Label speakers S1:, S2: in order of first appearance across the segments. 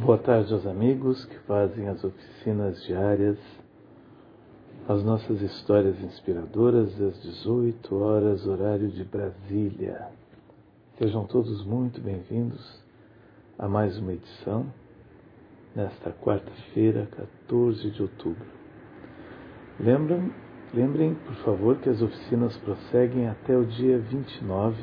S1: Boa tarde aos amigos que fazem as oficinas diárias, as nossas histórias inspiradoras às 18 horas, horário de Brasília. Sejam todos muito bem-vindos a mais uma edição, nesta quarta-feira, 14 de outubro. Lembrem, por favor, que as oficinas prosseguem até o dia 29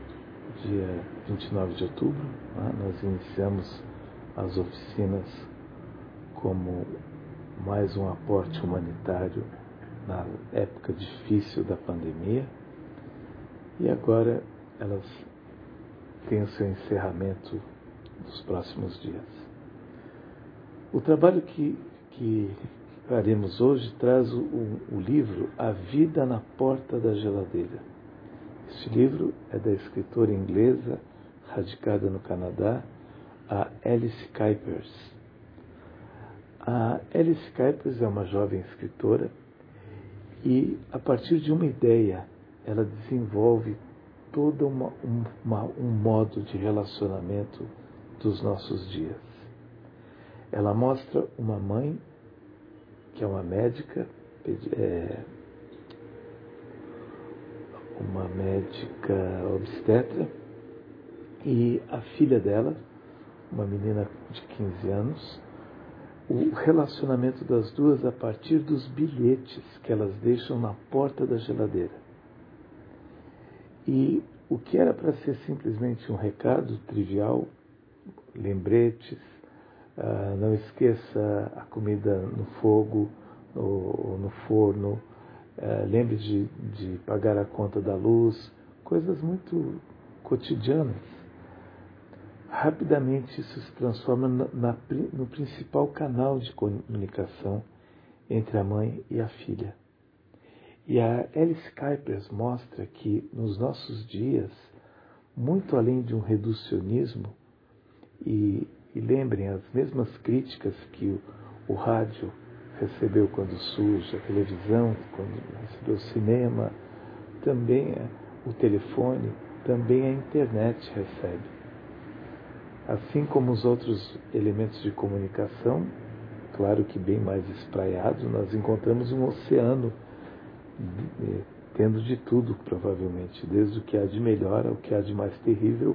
S1: de outubro. Nós iniciamos as oficinas como mais um aporte humanitário na época difícil da pandemia, e agora elas têm o seu encerramento nos próximos dias. O trabalho que faremos hoje traz o livro A Vida na Porta da Geladeira. Este livro é da escritora inglesa radicada no Canadá, a Alice Kuipers. A Alice Kuipers é uma jovem escritora e, a partir de uma ideia, ela desenvolve todo um modo de relacionamento dos nossos dias. Ela mostra uma mãe, que é uma médica obstetra, e a filha dela, uma menina de 15 anos, o relacionamento das duas a partir dos bilhetes que elas deixam na porta da geladeira. E o que era para ser simplesmente um recado trivial, lembretes, não esqueça a comida no fogo ou no forno, lembre de pagar a conta da luz, coisas muito cotidianas. Rapidamente isso se transforma no principal canal de comunicação entre a mãe e a filha. E a Alice Kuipers mostra que nos nossos dias, muito além de um reducionismo, e lembrem as mesmas críticas que o rádio recebeu quando surge, a televisão quando recebeu o cinema, também o telefone, também a internet recebe. Assim como os outros elementos de comunicação, claro que bem mais espraiados, nós encontramos um oceano tendo de tudo, provavelmente, desde o que há de melhor ao que há de mais terrível,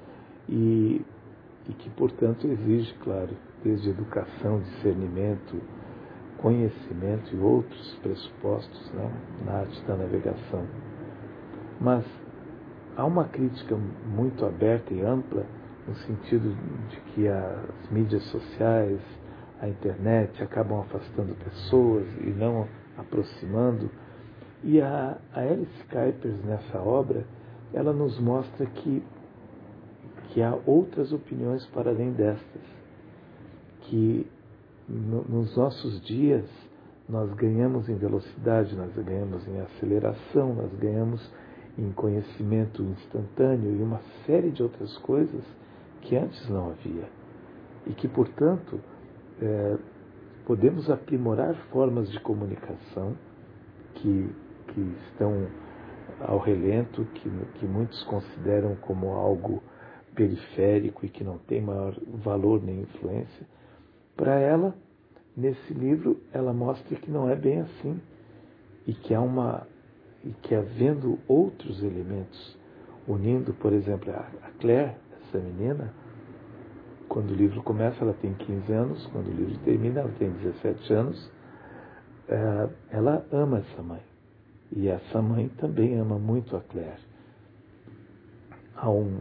S1: e que, portanto, exige, claro, desde educação, discernimento, conhecimento e outros pressupostos, na arte da navegação. Mas há uma crítica muito aberta e ampla no sentido de que as mídias sociais, a internet, acabam afastando pessoas e não aproximando. E a Alice Kuipers, nessa obra, ela nos mostra que há outras opiniões para além destas, que nos nossos dias nós ganhamos em velocidade, nós ganhamos em aceleração, nós ganhamos em conhecimento instantâneo e uma série de outras coisas que antes não havia. E que, portanto, podemos aprimorar formas de comunicação que estão ao relento, que muitos consideram como algo periférico e que não tem maior valor nem influência. Para ela, nesse livro, ela mostra que não é bem assim e que havendo outros elementos, unindo, por exemplo, a Claire, essa menina, quando o livro começa ela tem 15 anos, quando o livro termina ela tem 17 anos, ela ama essa mãe. E essa mãe também ama muito a Claire. Há um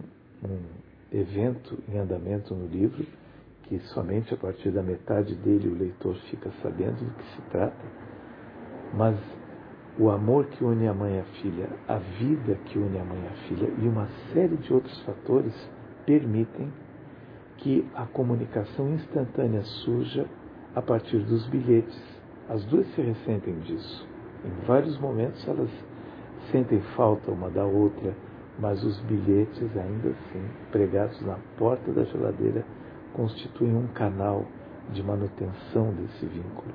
S1: evento em andamento no livro, que somente a partir da metade dele o leitor fica sabendo do que se trata, mas o amor que une a mãe e a filha, a vida que une a mãe e a filha e uma série de outros fatores permitem que a comunicação instantânea surja a partir dos bilhetes. As duas se ressentem disso. Em vários momentos elas sentem falta uma da outra, mas os bilhetes, ainda assim, pregados na porta da geladeira, constituem um canal de manutenção desse vínculo.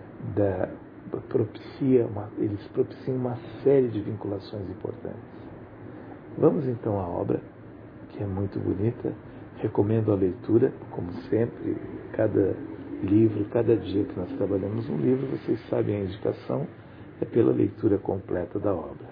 S1: Eles propiciam uma série de vinculações importantes. Vamos então à obra, que é muito bonita, Recomendo a leitura, como sempre, cada livro, cada dia que nós trabalhamos um livro, vocês sabem a indicação, é pela leitura completa da obra.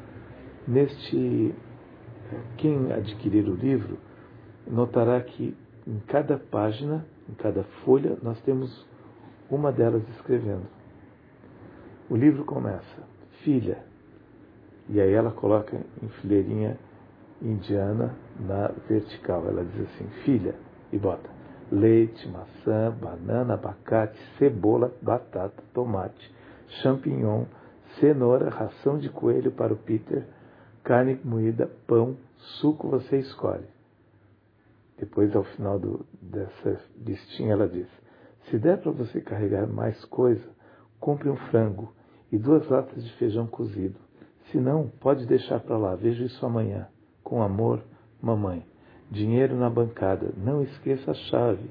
S1: Quem adquirir o livro, notará que em cada página, em cada folha, nós temos uma delas escrevendo. O livro começa, filha, e aí ela coloca em fileirinha indiana na vertical. Ela diz assim, filha, e bota leite, maçã, banana, abacate, cebola, batata, tomate, champignon, cenoura, ração de coelho para o Peter, carne moída, pão, suco, você escolhe. Depois, ao final dessa listinha, ela diz, se der para você carregar mais coisa, compre um frango e 2 latas de feijão cozido. Se não, pode deixar para lá, vejo isso amanhã. Com amor, mamãe. Dinheiro na bancada, não esqueça a chave.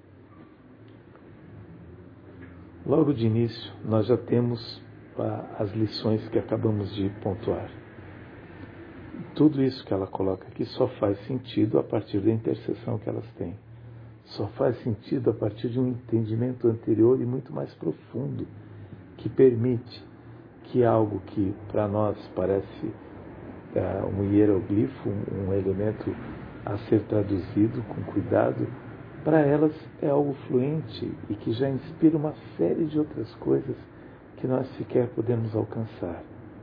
S1: Logo de início, nós já temos as lições que acabamos de pontuar. Tudo isso que ela coloca aqui só faz sentido a partir da interseção que elas têm. Só faz sentido a partir de um entendimento anterior e muito mais profundo, que permite que algo que para nós parece um hieroglifo, um elemento a ser traduzido com cuidado, para elas é algo fluente e que já inspira uma série de outras coisas que nós sequer podemos alcançar.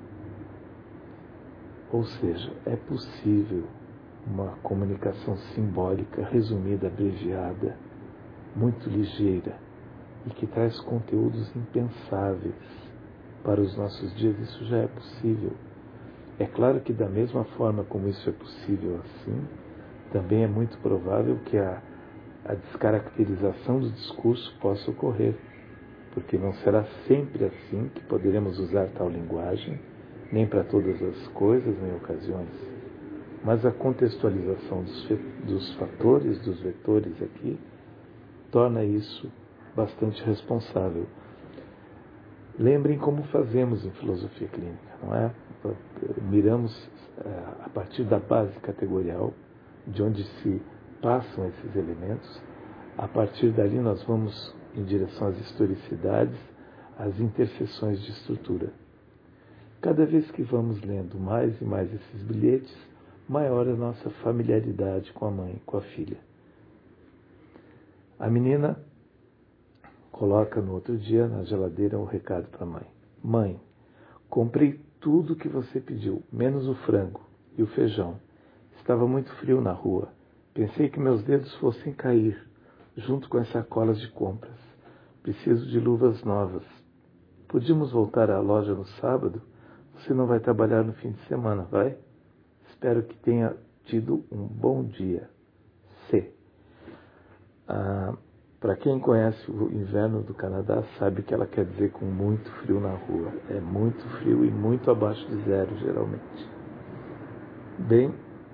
S1: Ou seja, é possível uma comunicação simbólica, resumida, abreviada, muito ligeira e que traz conteúdos impensáveis para os nossos dias. Isso já é possível. É claro que da mesma forma como isso é possível assim, também é muito provável que a descaracterização do discurso possa ocorrer, porque não será sempre assim que poderemos usar tal linguagem, nem para todas as coisas, nem ocasiões. Mas a contextualização dos fatores, dos vetores aqui, torna isso bastante responsável. Lembrem como fazemos em filosofia clínica, não é? Miramos a partir da base categorial, de onde se passam esses elementos. A partir dali nós vamos em direção às historicidades, às interseções de estrutura. Cada vez que vamos lendo mais e mais esses bilhetes, maior é a nossa familiaridade com a mãe, com a filha. A menina coloca no outro dia na geladeira um recado para a mãe. Mãe, comprei tudo o que você pediu, menos o frango e o feijão. Estava muito frio na rua. Pensei que meus dedos fossem cair, junto com as sacolas de compras. Preciso de luvas novas. Podíamos voltar à loja no sábado? Você não vai trabalhar no fim de semana, vai? Espero que tenha tido um bom dia. C. Para quem conhece o inverno do Canadá, sabe que ela quer dizer com muito frio na rua. É muito frio e muito abaixo de 0, geralmente. Bem,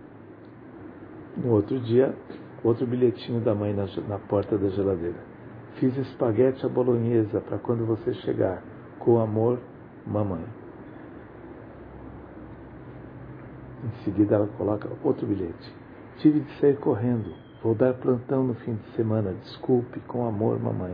S1: no outro dia, outro bilhetinho da mãe na porta da geladeira. Fiz espaguete à bolonhesa para quando você chegar. Com amor, mamãe. Em seguida ela coloca outro bilhete. Tive de sair correndo. Vou dar plantão no fim de semana. Desculpe, com amor, mamãe.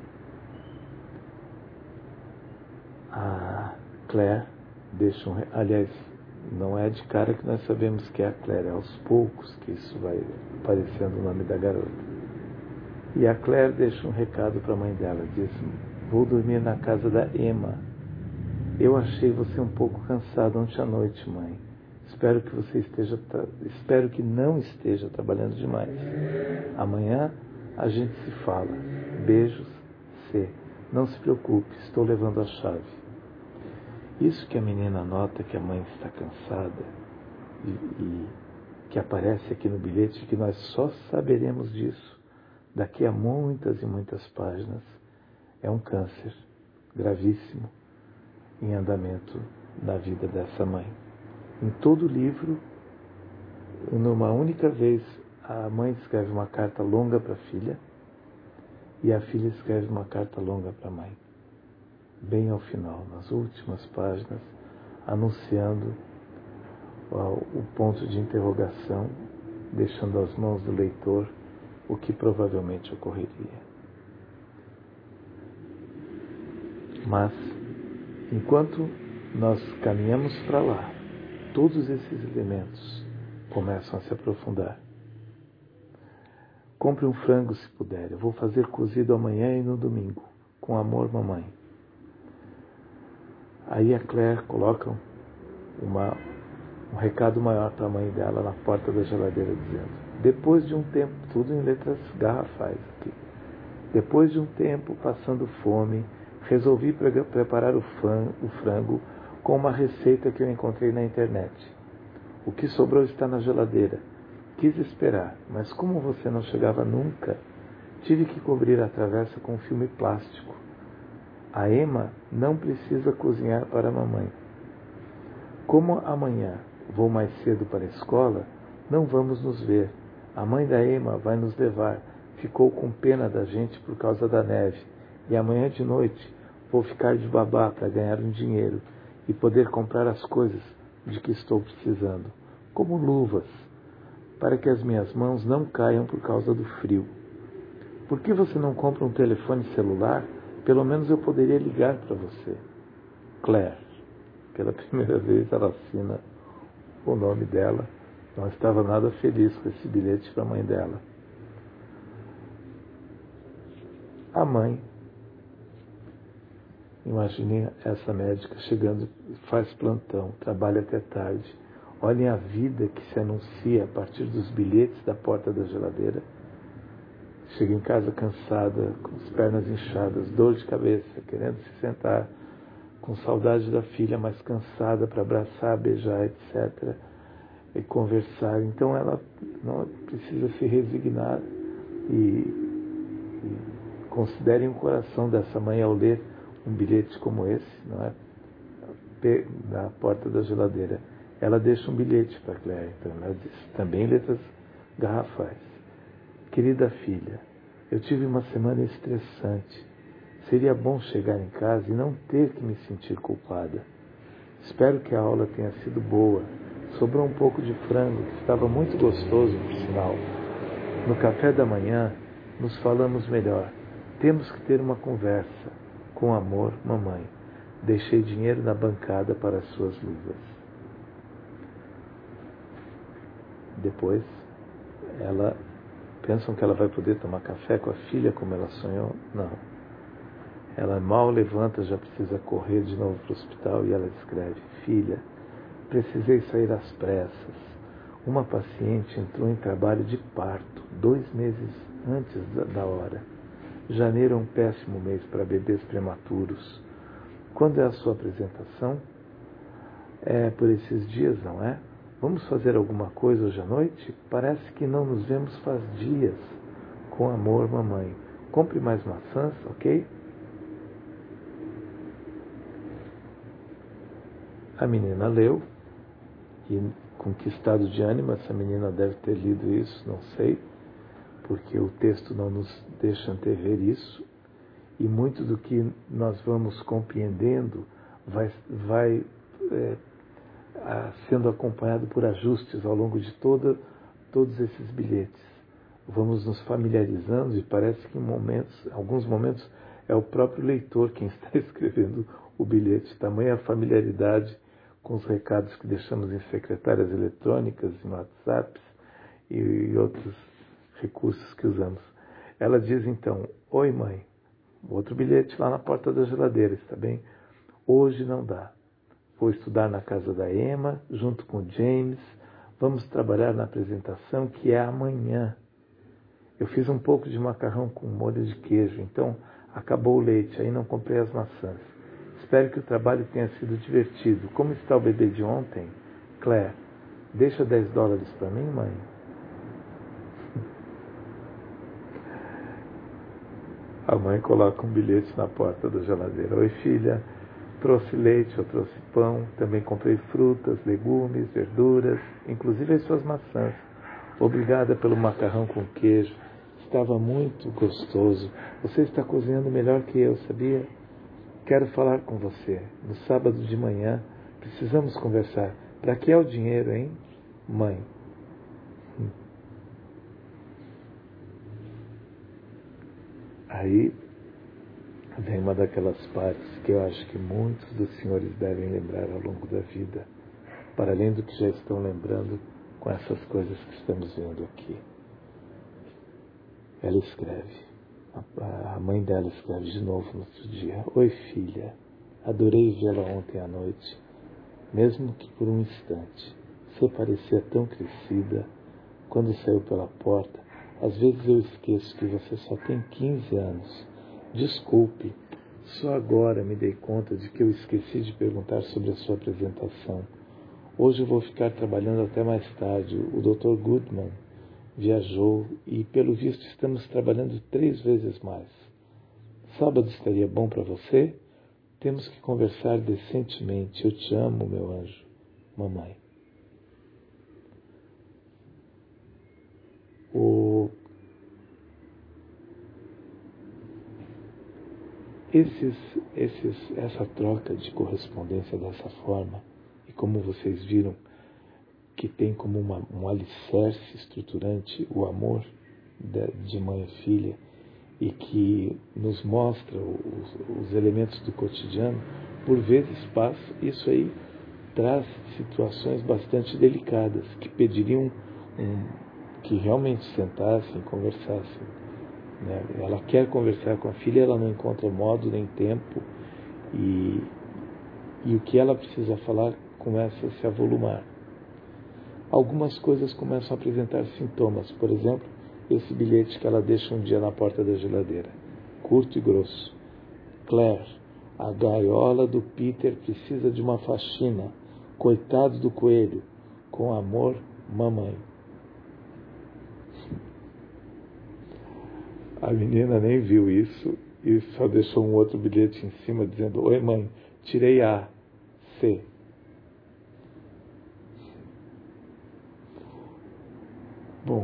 S1: A Claire deixa aliás, não é de cara que nós sabemos que é a Claire, é aos poucos que isso vai aparecendo o nome da garota. E a Claire deixa um recado para a mãe dela. Diz, vou dormir na casa da Emma. Eu achei você um pouco cansada ontem à noite, mãe. Espero que não esteja trabalhando demais. Amanhã a gente se fala. Beijos, C. Não se preocupe, estou levando a chave. Isso que a menina nota que a mãe está cansada e que aparece aqui no bilhete, que nós só saberemos disso daqui a muitas e muitas páginas, é um câncer gravíssimo em andamento na vida dessa mãe. Em todo o livro, numa única vez, a mãe escreve uma carta longa para a filha e a filha escreve uma carta longa para a mãe. Bem ao final, nas últimas páginas, anunciando o ponto de interrogação deixando às mãos do leitor o que provavelmente ocorreria. Mas, enquanto nós caminhamos para lá, todos esses elementos começam a se aprofundar. Compre um frango se puder. Eu vou fazer cozido amanhã e no domingo. Com amor, mamãe. Aí a Claire coloca um recado maior para a mãe dela na porta da geladeira, dizendo: depois de um tempo, tudo em letras garrafais aqui, depois de um tempo passando fome, resolvi preparar o frango com uma receita que eu encontrei na internet. O que sobrou está na geladeira. Quis esperar, mas como você não chegava nunca, tive que cobrir a travessa com filme plástico. A Emma não precisa cozinhar para a mamãe. Como amanhã vou mais cedo para a escola, não vamos nos ver. A mãe da Emma vai nos levar. Ficou com pena da gente por causa da neve. E amanhã de noite vou ficar de babá para ganhar um dinheiro e poder comprar as coisas de que estou precisando, como luvas, para que as minhas mãos não caiam por causa do frio. Por que você não compra um telefone celular? Pelo menos eu poderia ligar para você. Claire. Pela primeira vez ela assina o nome dela. Não estava nada feliz com esse bilhete para a mãe dela. A mãe, imagine essa médica chegando, faz plantão, trabalha até tarde. Olhem a vida que se anuncia a partir dos bilhetes da porta da geladeira. Chega em casa cansada, com as pernas inchadas, dor de cabeça, querendo se sentar, com saudade da filha, mas cansada para abraçar, beijar, etc. E conversar. Então ela não precisa se resignar e considerem o coração dessa mãe ao ler um bilhete como esse, não é? Na porta da geladeira. Ela deixa um bilhete para Claire, então ela diz, também letras garrafais. Querida filha, eu tive uma semana estressante. Seria bom chegar em casa e não ter que me sentir culpada. Espero que a aula tenha sido boa. Sobrou um pouco de frango, que estava muito gostoso, por sinal. No café da manhã, nos falamos melhor. Temos que ter uma conversa. Com amor, mamãe. Deixei dinheiro na bancada para as suas luvas. Depois, pensam que ela vai poder tomar café com a filha como ela sonhou? Não. Ela mal levanta, já precisa correr de novo para o hospital e ela escreve: filha, precisei sair às pressas. Uma paciente entrou em trabalho de parto 2 meses antes da hora. Janeiro é um péssimo mês para bebês prematuros. Quando é a sua apresentação? É por esses dias, não é? Vamos fazer alguma coisa hoje à noite? Parece que não nos vemos faz dias. Com amor, mamãe. Compre mais maçãs, ok? A menina leu, e com que estado de ânimo essa menina deve ter lido isso, não sei, porque o texto não nos deixa antever isso, e muito do que nós vamos compreendendo vai sendo acompanhado por ajustes ao longo de todos esses bilhetes. Vamos nos familiarizando e parece que em alguns momentos é o próprio leitor quem está escrevendo o bilhete. Tamanha a familiaridade com os recados que deixamos em secretárias eletrônicas, em WhatsApps e outros recursos que usamos. Ela diz então: oi mãe, outro bilhete lá na porta da geladeira, está bem? Hoje não dá. Vou estudar na casa da Emma, junto com o James. Vamos trabalhar na apresentação, que é amanhã. Eu fiz um pouco de macarrão com molho de queijo, então acabou o leite, aí não comprei as maçãs. Espero que o trabalho tenha sido divertido. Como está o bebê de ontem? Claire, deixa $10 para mim, mãe? A mãe coloca um bilhete na porta da geladeira. Oi, filha. Trouxe leite, eu trouxe pão, também comprei frutas, legumes, verduras, inclusive as suas maçãs. Obrigada pelo macarrão com queijo. Estava muito gostoso. Você está cozinhando melhor que eu, sabia? Quero falar com você. No sábado de manhã, precisamos conversar. Para que é o dinheiro, hein, mãe? Aí vem uma daquelas partes que eu acho que muitos dos senhores devem lembrar ao longo da vida, para além do que já estão lembrando com essas coisas que estamos vendo aqui. Ela escreve, a mãe dela escreve de novo no outro dia: Oi, filha, adorei vê-la ontem à noite, mesmo que por um instante. Você parecia tão crescida quando saiu pela porta. Às vezes eu esqueço que você só tem 15 anos. Desculpe, só agora me dei conta de que eu esqueci de perguntar sobre a sua apresentação. Hoje eu vou ficar trabalhando até mais tarde. O Dr. Goodman viajou e, pelo visto, estamos trabalhando 3 vezes mais. Sábado estaria bom para você? Temos que conversar decentemente. Eu te amo, meu anjo. Mamãe. Essa troca de correspondência dessa forma, e como vocês viram, que tem como um alicerce estruturante o amor de mãe e filha, e que nos mostra os elementos do cotidiano, por vezes isso aí traz situações bastante delicadas, que pediriam que realmente sentassem e conversassem. Né? Ela quer conversar com a filha, ela não encontra modo nem tempo, e o que ela precisa falar começa a se avolumar. Algumas coisas começam a apresentar sintomas. Por exemplo, esse bilhete que ela deixa um dia na porta da geladeira, curto e grosso: Claire, a gaiola do Peter precisa de uma faxina. Coitado do coelho. Com amor, mamãe. A menina nem viu isso e só deixou um outro bilhete em cima dizendo: Oi, mãe, tirei A, C. Bom,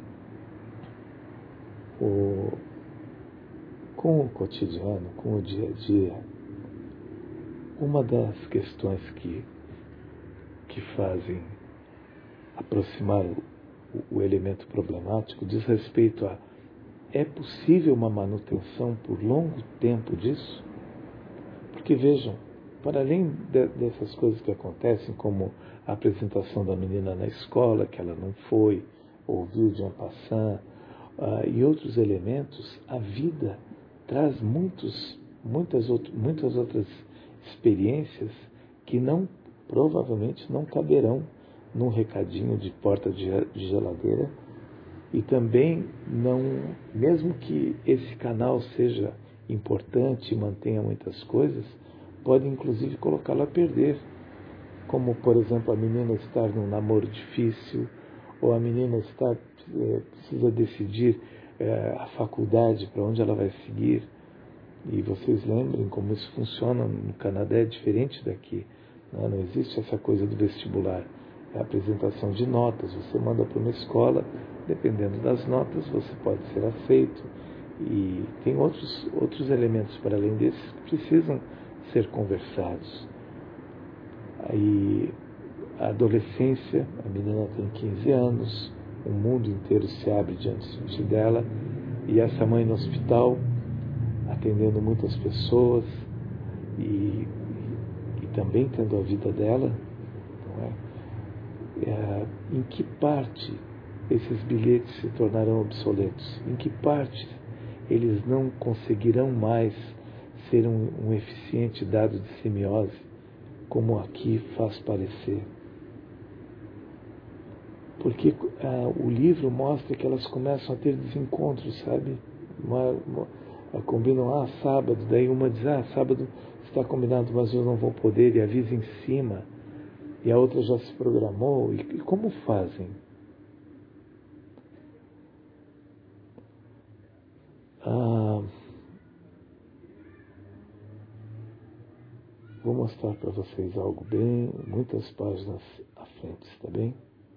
S1: com o cotidiano, com o dia a dia, uma das questões que fazem aproximar o elemento problemático diz respeito a: é possível uma manutenção por longo tempo disso? Porque vejam, para além dessas coisas que acontecem, como a apresentação da menina na escola, que ela não foi, ouviu de en passant, e outros elementos, a vida traz muitas outras experiências que provavelmente não caberão num recadinho de porta de geladeira, e também não, mesmo que esse canal seja importante e mantenha muitas coisas, pode inclusive colocá-lo a perder, como, por exemplo, a menina estar num namoro difícil, ou a menina precisa decidir a faculdade para onde ela vai seguir. E vocês lembrem como isso funciona no Canadá, é diferente daqui. Não existe essa coisa do vestibular. É a apresentação de notas. Você manda para uma escola, dependendo das notas, você pode ser aceito. E tem outros elementos para além desses que precisam ser conversados. Aí, a adolescência, a menina tem 15 anos, o mundo inteiro se abre diante dela, e essa mãe no hospital, atendendo muitas pessoas e também tendo a vida dela, não é? Em que parte esses bilhetes se tornarão obsoletos? Em que parte eles não conseguirão mais ser um eficiente dado de semiose, como aqui faz parecer? Porque o livro mostra que elas começam a ter desencontros, sabe? Combinam, sábado, daí uma diz, sábado está combinado, mas eu não vou poder, e avisa em cima, e a outra já se programou. E como fazem? Vou mostrar para vocês algo muitas páginas à frente, está bem?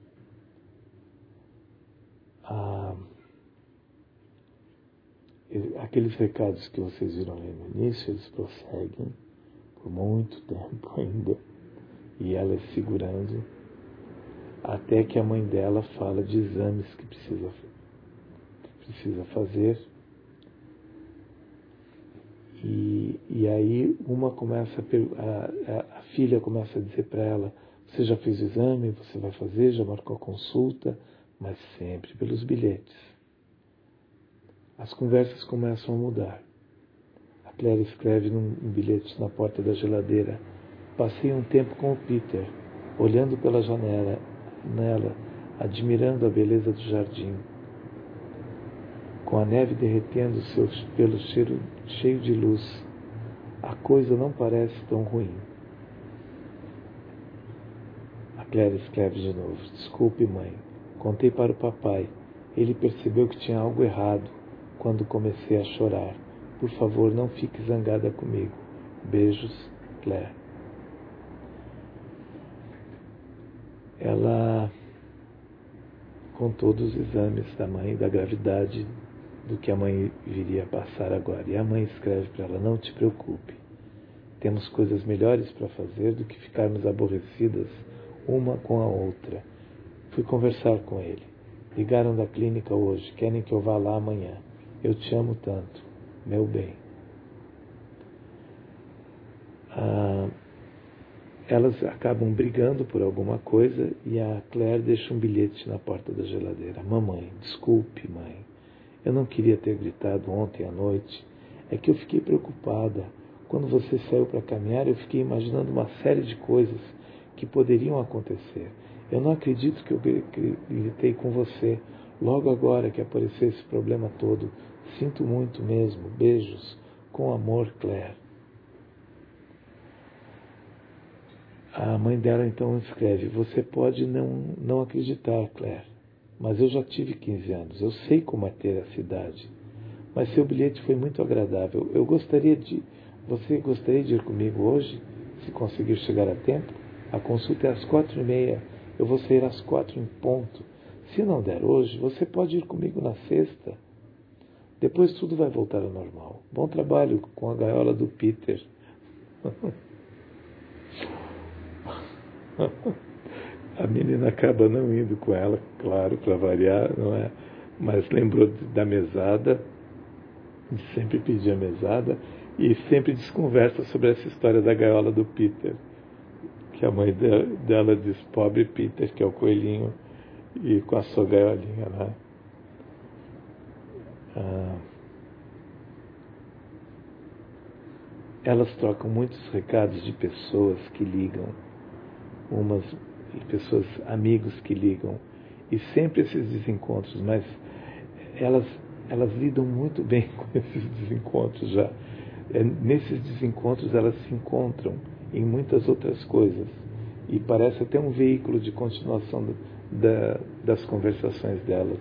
S1: Aqueles recados que vocês viram ali no início, eles prosseguem por muito tempo ainda, e ela segurando, até que a mãe dela fala de exames que precisa fazer, E aí a filha começa a dizer para ela: você já fez o exame, você vai fazer, já marcou a consulta, mas sempre pelos bilhetes. As conversas começam a mudar. A Claire escreve num bilhete na porta da geladeira: passei um tempo com o Peter, olhando pela janela, admirando a beleza do jardim. Com a neve derretendo seus pelos cheio de luz, a coisa não parece tão ruim. A Claire escreve de novo: desculpe, mãe. Contei para o papai. Ele percebeu que tinha algo errado quando comecei a chorar. Por favor, não fique zangada comigo. Beijos, Claire. Ela contou dos exames da mãe, da gravidade, do que a mãe viria a passar agora. E a mãe escreve para ela: não te preocupe. Temos coisas melhores para fazer do que ficarmos aborrecidas uma com a outra. Fui conversar com ele. Ligaram da clínica hoje. Querem que eu vá lá amanhã. Eu te amo tanto, meu bem. Elas acabam brigando por alguma coisa e a Claire deixa um bilhete na porta da geladeira. Mamãe, desculpe, mãe. Eu não queria ter gritado ontem à noite. É que eu fiquei preocupada. Quando você saiu para caminhar, eu fiquei imaginando uma série de coisas que poderiam acontecer. Eu não acredito que eu gritei com você logo agora que apareceu esse problema todo. Sinto muito mesmo. Beijos. Com amor, Claire. A mãe dela então escreve: você pode não acreditar, Claire, mas eu já tive 15 anos. Eu sei como é ter essa idade. Mas seu bilhete foi muito agradável. Você gostaria de ir comigo hoje, se conseguir chegar a tempo? A consulta é às 4h30. Eu vou sair às 4 em ponto. Se não der hoje, você pode ir comigo na sexta. Depois tudo vai voltar ao normal. Bom trabalho com a gaiola do Peter. A menina acaba não indo com ela, claro, para variar, não é? Mas lembrou da mesada, de sempre pedir a mesada, e sempre desconversa sobre essa história da gaiola do Peter, que a mãe dela diz: pobre Peter, que é o coelhinho, e com a sua gaiolinha, né? Elas trocam muitos recados de pessoas que ligam, pessoas, amigos que ligam, e sempre esses desencontros, mas elas lidam muito bem com esses desencontros já. Nesses desencontros elas se encontram em muitas outras coisas, e parece até um veículo de continuação das conversações delas.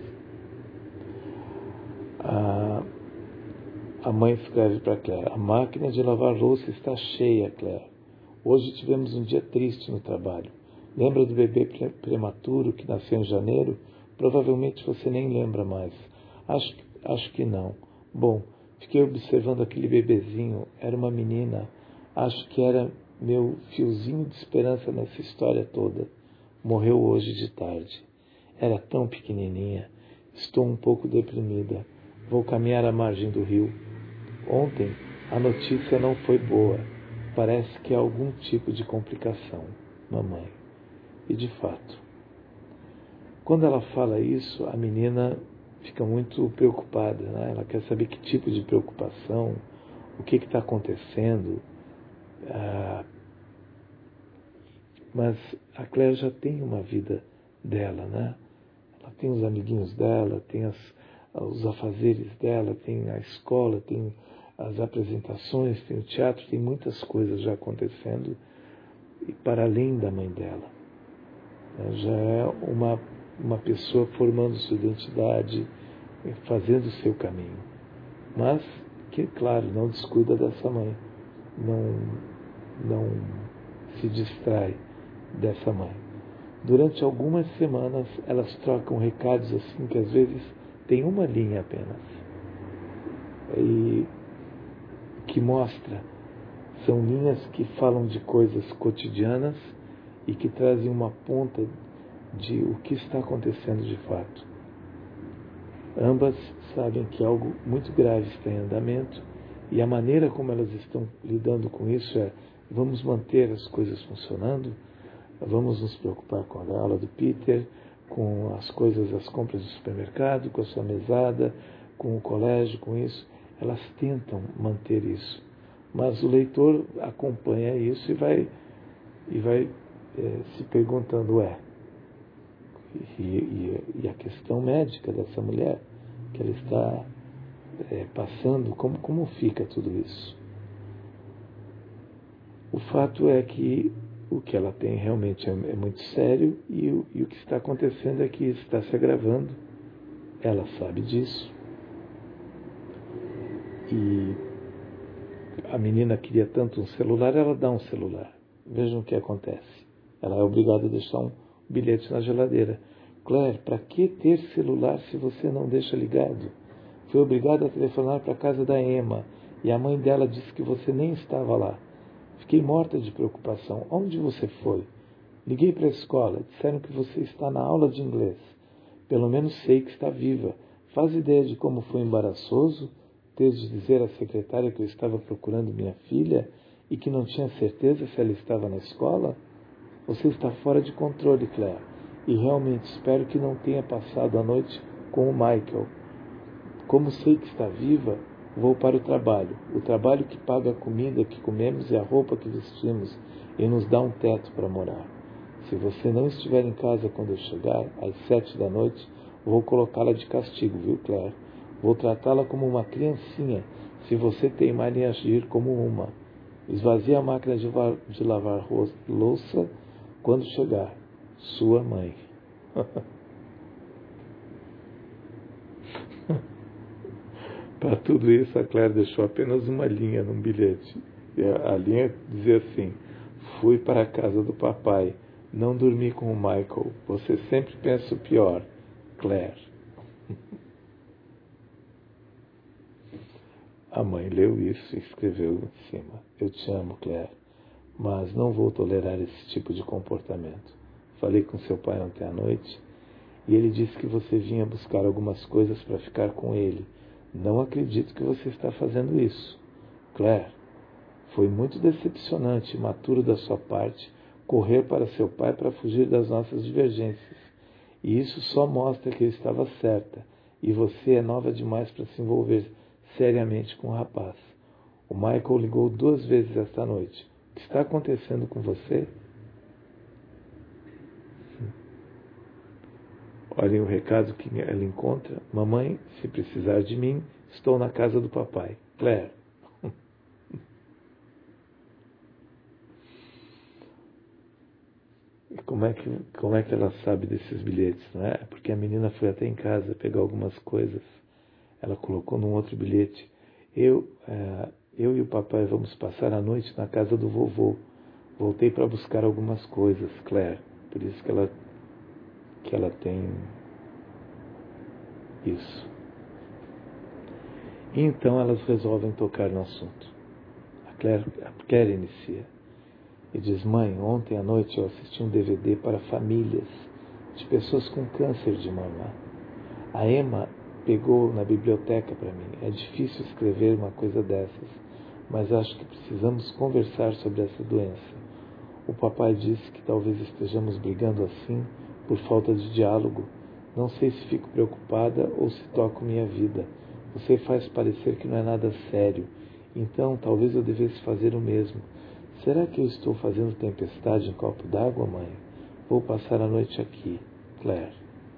S1: A mãe escreve para Claire: a máquina de lavar louça está cheia, Claire. Hoje tivemos um dia triste no trabalho. Lembra do bebê prematuro que nasceu em janeiro? Provavelmente você nem lembra mais. Acho que não. Bom, fiquei observando aquele bebezinho. Era uma menina. Acho que era meu fiozinho de esperança nessa história toda. Morreu hoje de tarde. Era tão pequenininha. Estou um pouco deprimida. Vou caminhar à margem do rio. Ontem a notícia não foi boa. Parece que há algum tipo de complicação, mamãe. E de fato, quando ela fala isso, a menina fica muito preocupada, né? Ela quer saber que tipo de preocupação, o que está acontecendo. Mas a Claire já tem uma vida dela, né? Ela tem os amiguinhos dela, tem os afazeres dela, tem a escola, tem as apresentações, tem o teatro, tem muitas coisas já acontecendo, e para além da mãe dela. Já é uma pessoa formando sua identidade, fazendo o seu caminho. Mas que, claro, não descuida dessa mãe, não se distrai dessa mãe. Durante algumas semanas, elas trocam recados assim, que às vezes tem uma linha apenas. E que mostra, são linhas que falam de coisas cotidianas e que trazem uma ponta de o que está acontecendo de fato. Ambas sabem que algo muito grave está em andamento E a maneira como elas estão lidando com isso é: vamos manter as coisas funcionando, vamos nos preocupar com a aula do Peter, com as coisas, as compras do supermercado, com a sua mesada, com o colégio, com isso. Elas tentam manter isso. Mas o leitor acompanha isso e vai se perguntando, e a questão médica dessa mulher, que ela está passando, como fica tudo isso? O fato é que o que ela tem realmente é muito sério e o que está acontecendo é que está se agravando. Ela sabe disso. E a menina queria tanto um celular, ela dá um celular. Vejam o que acontece. Ela é obrigada a deixar um bilhete na geladeira. Claire, para que ter celular se você não deixa ligado? Foi obrigada a telefonar para a casa da Emma e a mãe dela disse que você nem estava lá. Fiquei morta de preocupação. Onde você foi? Liguei para a escola. Disseram que você está na aula de inglês. Pelo menos sei que está viva. Faz ideia de como foi embaraçoso ter de dizer à secretária que eu estava procurando minha filha e que não tinha certeza se ela estava na escola? Você está fora de controle, Claire. E realmente espero que não tenha passado a noite com o Michael. Como sei que está viva, vou para o trabalho que paga a comida que comemos e a roupa que vestimos e nos dá um teto para morar. Se você não estiver em casa quando eu chegar, às 7 da noite, vou colocá-la de castigo, viu, Claire? Vou tratá-la como uma criancinha, se você teimar em agir como uma. Esvazie a máquina de lavar louça quando chegar. Sua mãe. Para tudo isso, a Claire deixou apenas uma linha num bilhete. E a linha dizia assim: fui para a casa do papai, não dormi com o Michael. Você sempre pensa o pior, Claire. A mãe leu isso e escreveu em cima: eu te amo, Claire, mas não vou tolerar esse tipo de comportamento. Falei com seu pai ontem à noite e ele disse que você vinha buscar algumas coisas para ficar com ele. Não acredito que você está fazendo isso. Claire, foi muito decepcionante e imaturo da sua parte correr para seu pai para fugir das nossas divergências. E isso só mostra que eu estava certa e você é nova demais para se envolver seriamente com o rapaz. O Michael ligou 2 vezes esta noite. O que está acontecendo com você? Olhem o recado que ela encontra. Mamãe, se precisar de mim, estou na casa do papai. Claire. E como é que ela sabe desses bilhetes, não é? Porque a menina foi até em casa pegar algumas coisas. Ela colocou num outro bilhete: eu e o papai vamos passar a noite na casa do vovô. Voltei para buscar algumas coisas, Claire. Por isso que ela tem isso. E então elas resolvem tocar no assunto. A Claire inicia e diz: mãe, ontem à noite eu assisti um DVD para famílias de pessoas com câncer de mama. A Emma pegou na biblioteca para mim. É difícil escrever uma coisa dessas, mas acho que precisamos conversar sobre essa doença. O papai disse que talvez estejamos brigando assim por falta de diálogo. Não sei se fico preocupada ou se toco minha vida. Você faz parecer que não é nada sério. Então, talvez eu devesse fazer o mesmo. Será que eu estou fazendo tempestade em copo d'água, mãe? Vou passar a noite aqui, Claire.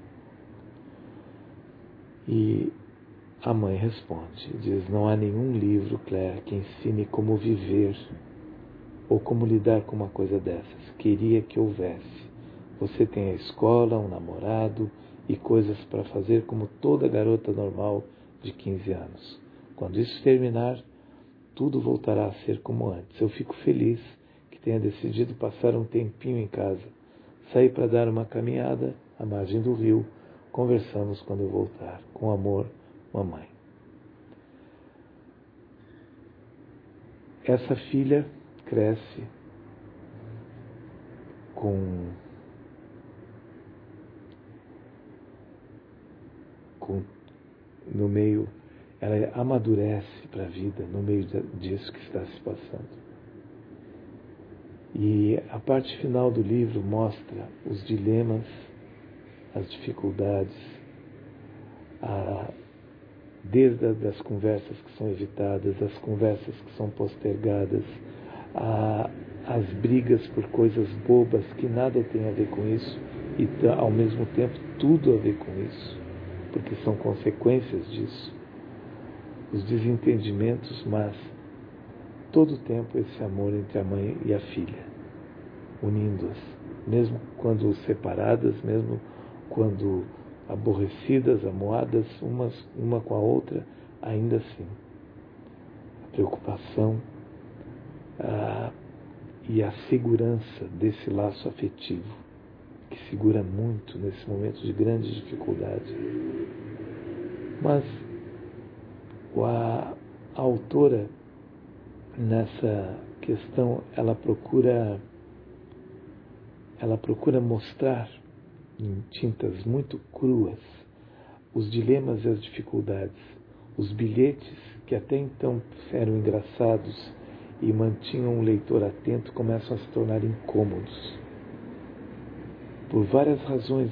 S1: E a mãe responde, diz: não há nenhum livro, Claire, que ensine como viver ou como lidar com uma coisa dessas. Queria que houvesse. Você tem a escola, um namorado e coisas para fazer como toda garota normal de 15 anos. Quando isso terminar, tudo voltará a ser como antes. Eu fico feliz que tenha decidido passar um tempinho em casa. Saí para dar uma caminhada à margem do rio. Conversamos quando eu voltar. Com amor, mamãe. Essa filha cresce no meio. ela amadurece para a vida no meio disso que está se passando. E a parte final do livro mostra os dilemas, as dificuldades, desde as conversas que são evitadas, as conversas que são postergadas, as brigas por coisas bobas que nada tem a ver com isso e ao mesmo tempo tudo a ver com isso, porque são consequências disso. Os desentendimentos, mas todo o tempo esse amor entre a mãe e a filha, unindo-as, mesmo quando separadas, mesmo quando aborrecidas, amoadas uma com a outra, ainda assim. A preocupação e a segurança desse laço afetivo, que segura muito nesse momento de grande dificuldade. Mas a autora, nessa questão, ela procura mostrar em tintas muito cruas os dilemas e as dificuldades. Os bilhetes que até então eram engraçados e mantinham o leitor atento começam a se tornar incômodos. Por várias razões,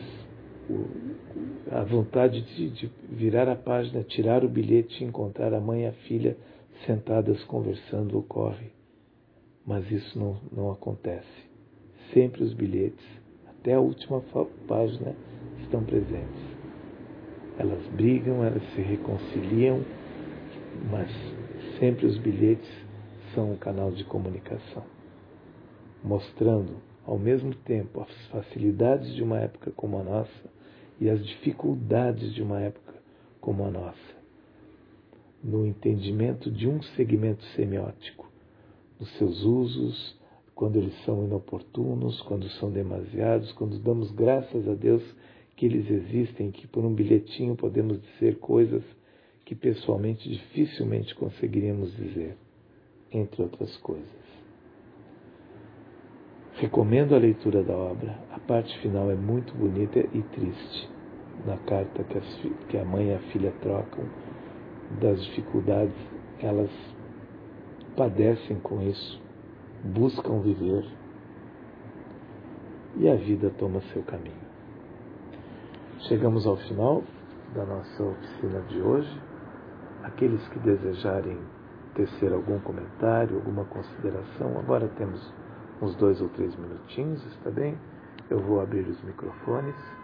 S1: a vontade de virar a página, tirar o bilhete e encontrar a mãe e a filha sentadas conversando ocorre. Mas isso não acontece. Sempre os bilhetes, até a última página, estão presentes. Elas brigam, elas se reconciliam, mas sempre os bilhetes são um canal de comunicação, mostrando ao mesmo tempo as facilidades de uma época como a nossa e as dificuldades de uma época como a nossa, no entendimento de um segmento semiótico, nos seus usos, quando eles são inoportunos, quando são demasiados, quando damos graças a Deus que eles existem, que por um bilhetinho podemos dizer coisas que pessoalmente dificilmente conseguiríamos dizer, entre outras coisas. Recomendo a leitura da obra. A parte final é muito bonita e triste, na carta que a mãe e a filha trocam, das dificuldades, elas padecem com isso, buscam viver e a vida toma seu caminho. Chegamos ao final da nossa oficina de hoje. Aqueles que desejarem tecer algum comentário, alguma consideração, agora temos uns 2 ou 3 minutinhos, está bem? Eu vou abrir os microfones